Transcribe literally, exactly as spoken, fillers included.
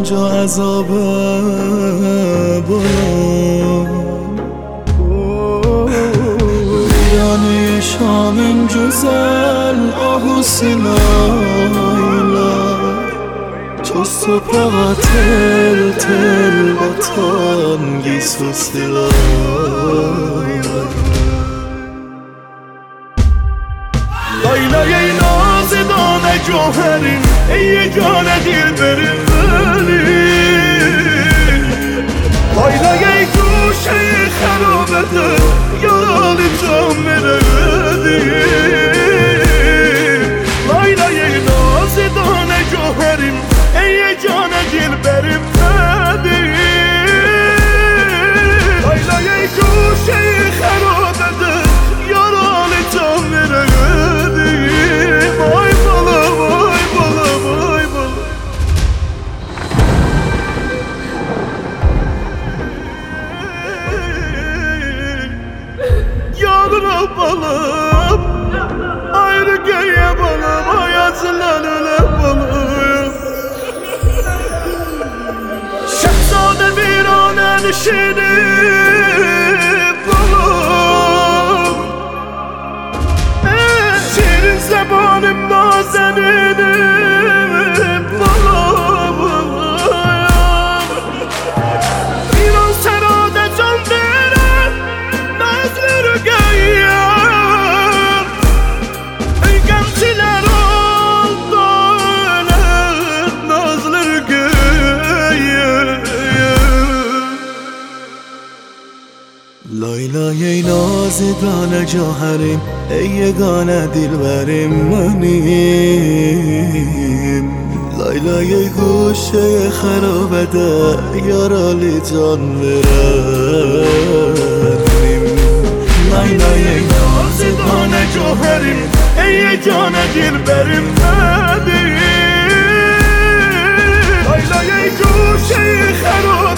اینجا عذاب بلند ویرانه شام جزل آهو سنایلا تو صبح تل تل با تانگیس و سلای لایلای نازدانه جوهریم ای جان دل بریم لایلای گوشه خرابه دل یارال جان بردیم لایلای نازدانه جوهریم ای جان دل بریم لایلای گوشه خرابه دل یارال جان بردیم وای بالا وای بالا وای بالا yağdıra balım ayrı göğe balım hayatından öle balım şehzade virane nişini balım şirin zebanım nazeninim balım İran serade can veren nazları gayem ey gençler oldu nazları gayem لایلای نازدانه جوهریم ای یگانه دلبریم منیم لایلای گوشه خرابه ده یارالی جان برنیم لایلای نازدانه جوهریم ای جان دلبریم منیم لایلای گوشه خرابه